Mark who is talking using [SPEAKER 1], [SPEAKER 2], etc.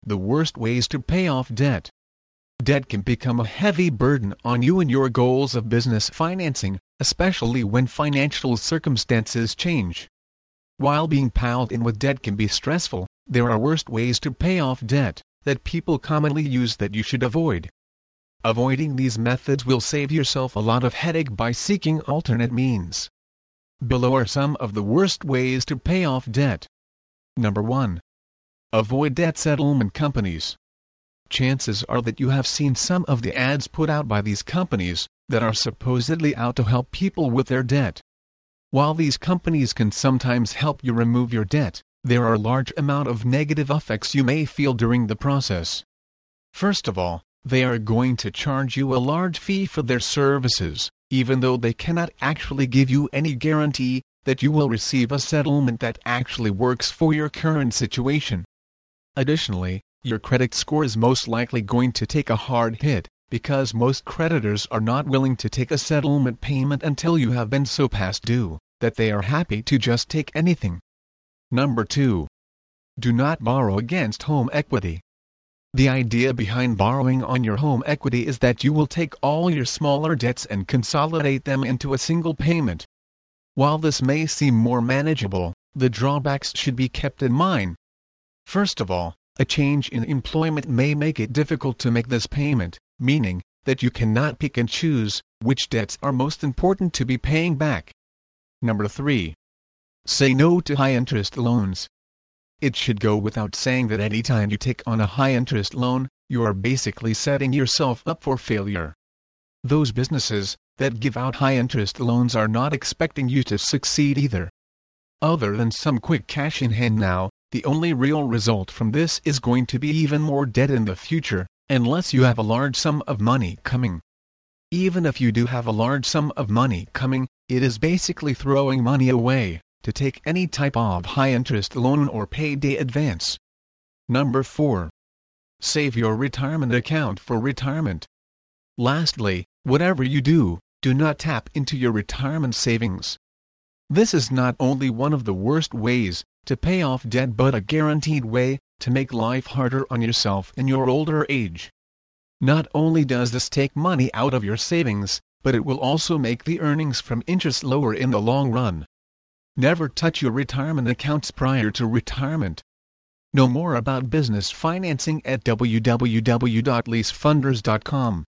[SPEAKER 1] The worst ways to pay off debt. Debt can become a heavy burden on you and your goals of business financing, especially when financial circumstances change. While being piled in with debt can be stressful, there are worse ways to pay off debt that people commonly use that you should avoid. Avoiding these methods will save yourself a lot of headache by seeking alternate means. Below are some of the worst ways to pay off debt. Number 1. Avoid debt settlement companies. Chances are that you have seen some of the ads put out by these companies that are supposedly out to help people with their debt. While these companies can sometimes help you remove your debt, there are a large amount of negative effects you may feel during the process. First of all, they are going to charge you a large fee for their services, even though they cannot actually give you any guarantee that you will receive a settlement that actually works for your current situation. Additionally, your credit score is most likely going to take a hard hit, because most creditors are not willing to take a settlement payment until you have been so past due that they are happy to just take anything. Number 2. Do not borrow against home equity. The idea behind borrowing on your home equity is that you will take all your smaller debts and consolidate them into a single payment. While this may seem more manageable, the drawbacks should be kept in mind. First of all, a change in employment may make it difficult to make this payment, meaning that you cannot pick and choose which debts are most important to be paying back. Number 3. Say no to high-interest loans. It should go without saying that any time you take on a high-interest loan, you are basically setting yourself up for failure. Those businesses that give out high-interest loans are not expecting you to succeed either. Other than some quick cash in hand now, the only real result from this is going to be even more debt in the future, unless you have a large sum of money coming. Even if you do have a large sum of money coming, it is basically throwing money away to take any type of high-interest loan or payday advance. Number 4. Save your retirement account for retirement. Lastly, whatever you do, do not tap into your retirement savings. This is not only one of the worst ways to pay off debt but a guaranteed way to make life harder on yourself in your older age. Not only does this take money out of your savings, but it will also make the earnings from interest lower in the long run. Never touch your retirement accounts prior to retirement. Know more about business financing at www.leasefunders.com.